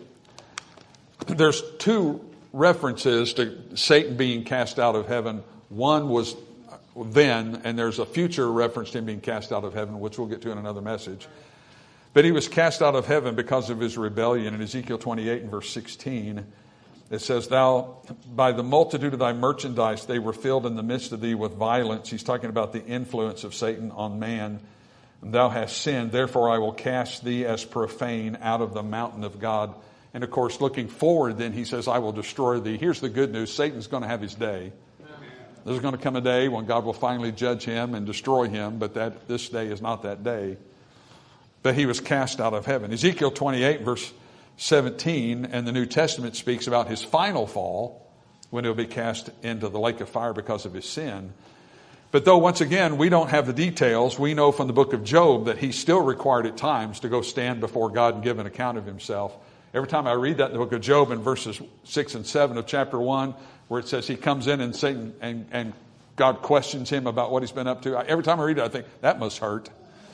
there's two references to Satan being cast out of heaven. One was then, and there's a future reference to him being cast out of heaven, which we'll get to in another message. But he was cast out of heaven because of his rebellion. In Ezekiel twenty-eight and verse sixteen, it says, "Thou, by the multitude of thy merchandise, they were filled in the midst of thee with violence." He's talking about the influence of Satan on man. "And thou hast sinned, therefore I will cast thee as profane out of the mountain of God." And of course, looking forward, then he says, "I will destroy thee." Here's the good news. Satan's going to have his day. There's going to come a day when God will finally judge him and destroy him, but that this day is not that day. But he was cast out of heaven. Ezekiel twenty-eight, verse seventeen, and the New Testament speaks about his final fall when he'll be cast into the lake of fire because of his sin. But though, once again, we don't have the details, we know from the book of Job that he's still required at times to go stand before God and give an account of himself. Every time I read that in the book of Job in verses six and seven of chapter one, where it says he comes in and Satan and, and God questions him about what he's been up to. I, every time I read it, I think that must hurt.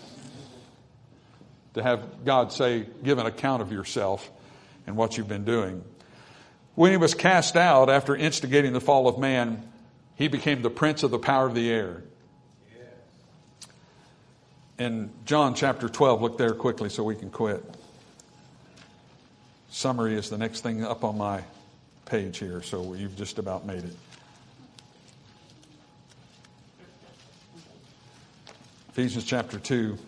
To have God say, give an account of yourself and what you've been doing. When he was cast out after instigating the fall of man, he became the prince of the power of the air. In John chapter twelve, look there quickly so we can quit. Summary is the next thing up on my page here, so you've just about made it. Ephesians chapter two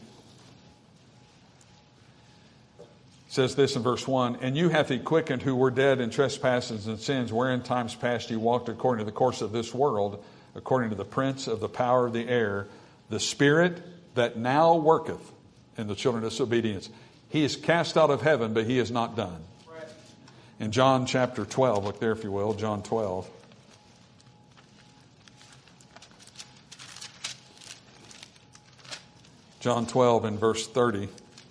says this in verse one, "And you hath he quickened who were dead in trespasses and sins, wherein times past ye walked according to the course of this world, according to the prince of the power of the air, the spirit that now worketh in the children of disobedience." He is cast out of heaven, but he is not done. Right. In John chapter twelve, look there if you will, John twelve. John twelve and verse thirty.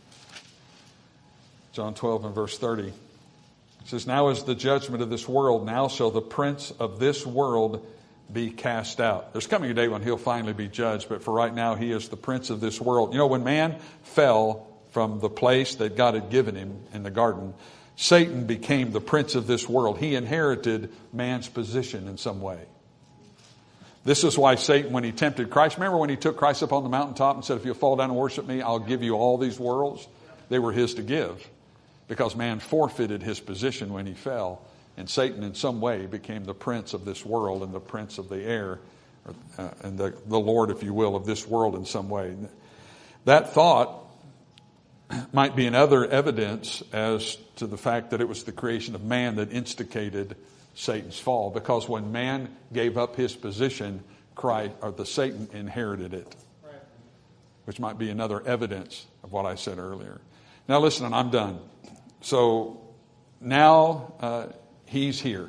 John twelve and verse thirty. It says, "Now is the judgment of this world. Now shall the prince of this world be cast out." There's coming a day when he'll finally be judged, but for right now, he is the prince of this world. You know, when man fell from the place that God had given him in the garden, Satan became the prince of this world. He inherited man's position in some way. This is why Satan, when he tempted Christ, remember when he took Christ up on the mountaintop and said, "If you'll fall down and worship me, I'll give you all these worlds"? They were his to give because man forfeited his position when he fell. And Satan in some way became the prince of this world and the prince of the air, uh, and the, the Lord, if you will, of this world in some way. That thought might be another evidence as to the fact that it was the creation of man that instigated Satan's fall, because when man gave up his position, Christ, or the Satan inherited it, right. Which might be another evidence of what I said earlier. Now listen, and I'm done. So now uh, he's here.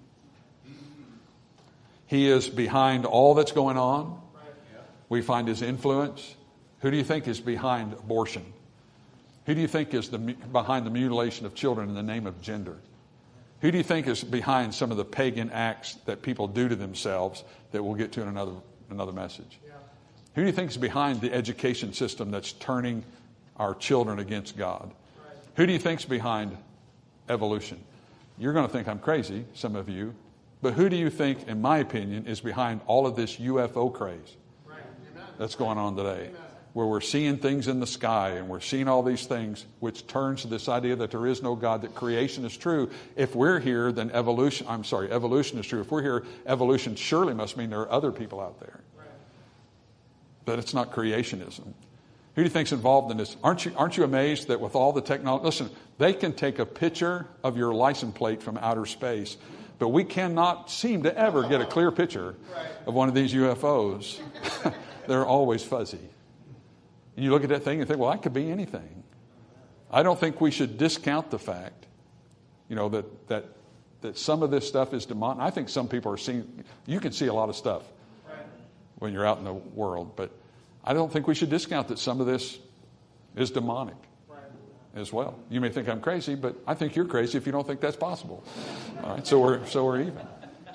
He is behind all that's going on. We find his influence. Who do you think is behind abortion? Who do you think is the, behind the mutilation of children in the name of gender? Who Who do you think is behind some of the pagan acts that people do to themselves that we'll get to in another another message? Yeah. Who do you think is behind the education system that's turning our children against God? Right. Who do you think is behind evolution? You're going to think I'm crazy, some of you. But who do you think, in my opinion, is behind all of this U F O craze right. that's going on today? Amen. Where we're seeing things in the sky and we're seeing all these things, which turns to this idea that there is no God, that creation is true. If we're here, then evolution, I'm sorry, evolution is true. If we're here, evolution surely must mean there are other people out there. Right. But it's not creationism. Who do you think's involved in this? Aren't you, aren't you amazed that with all the technology, listen, they can take a picture of your license plate from outer space, but we cannot seem to ever get a clear picture of one of these U F Os. They're always fuzzy. And you look at that thing and think, well, that could be anything. I don't think we should discount the fact, you know, that that that some of this stuff is demonic. I think some people are seeing, you can see a lot of stuff when you're out in the world, but I don't think we should discount that some of this is demonic as well. You may think I'm crazy, but I think you're crazy if you don't think that's possible. All right, so we're so we're even.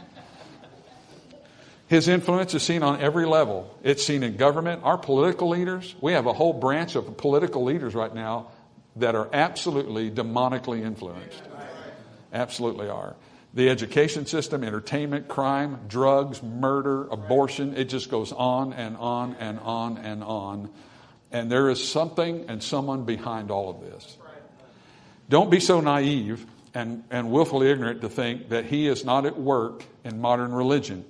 His influence is seen on every level. It's seen in government. Our political leaders, we have a whole branch of political leaders right now that are absolutely demonically influenced. Absolutely are. The education system, entertainment, crime, drugs, murder, abortion, it just goes on and on and on and on. And there is something and someone behind all of this. Don't be so naive and, and willfully ignorant to think that he is not at work in modern religion.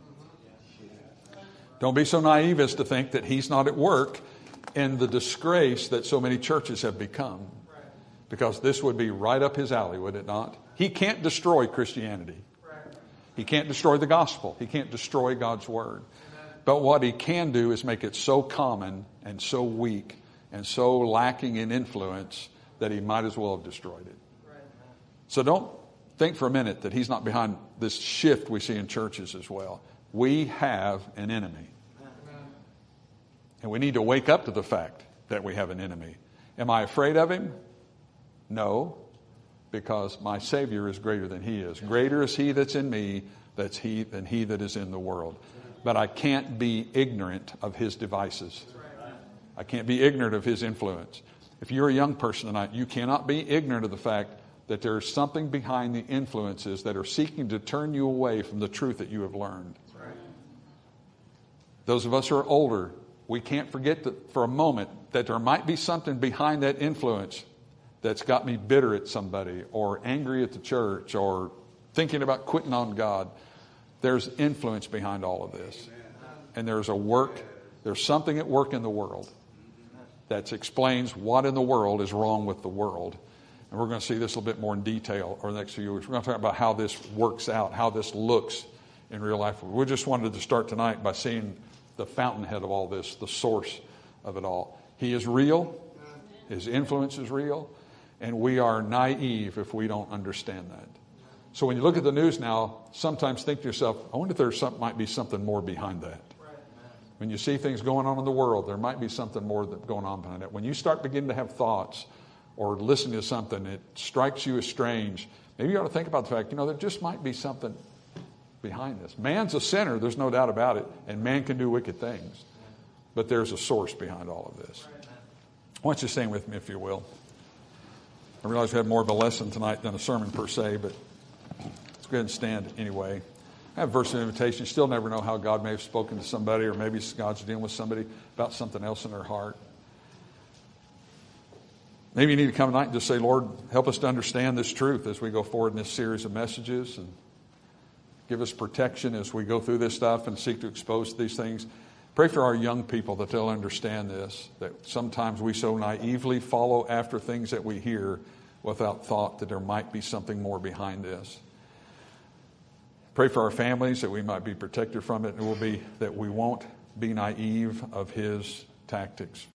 Don't be so naive as to think that he's not at work in the disgrace that so many churches have become. Because this would be right up his alley, would it not? He can't destroy Christianity. He can't destroy the gospel. He can't destroy God's word. But what he can do is make it so common and so weak and so lacking in influence that he might as well have destroyed it. So don't think for a minute that he's not behind this shift we see in churches as well. We have an enemy. And we need to wake up to the fact that we have an enemy. Am I afraid of him? No, because my Savior is greater than he is. Greater is he that's in me that's he than he that is in the world. But I can't be ignorant of his devices. I can't be ignorant of his influence. If you're a young person tonight, you cannot be ignorant of the fact that there is something behind the influences that are seeking to turn you away from the truth that you have learned. Those of us who are older, we can't forget that for a moment that there might be something behind that influence that's got me bitter at somebody or angry at the church or thinking about quitting on God. There's influence behind all of this. And there's a work, there's something at work in the world that explains what in the world is wrong with the world. And we're going to see this a little bit more in detail over the next few weeks. We're going to talk about how this works out, how this looks in real life. We just wanted to start tonight by seeing the fountainhead of all this, the source of it all. He is real. His influence is real. And we are naive if we don't understand that. So when you look at the news now, sometimes think to yourself, I wonder if there some, might be something more behind that. When you see things going on in the world, there might be something more that going on behind it. When you start beginning to have thoughts or listen to something that strikes you as strange, maybe you ought to think about the fact, you know, there just might be something behind this. Man's a sinner, there's no doubt about it, and man can do wicked things. But there's a source behind all of this. I want you to stand with me, if you will. I realize we had more of a lesson tonight than a sermon per se, but let's go ahead and stand anyway. I have a verse of invitation. You still never know how God may have spoken to somebody, or maybe God's dealing with somebody about something else in their heart. Maybe you need to come tonight and just say, Lord, help us to understand this truth as we go forward in this series of messages, and give us protection as we go through this stuff and seek to expose these things. Pray for our young people that they'll understand this, that sometimes we so naively follow after things that we hear without thought that there might be something more behind this. Pray for our families that we might be protected from it, and it will be that we won't be naive of his tactics.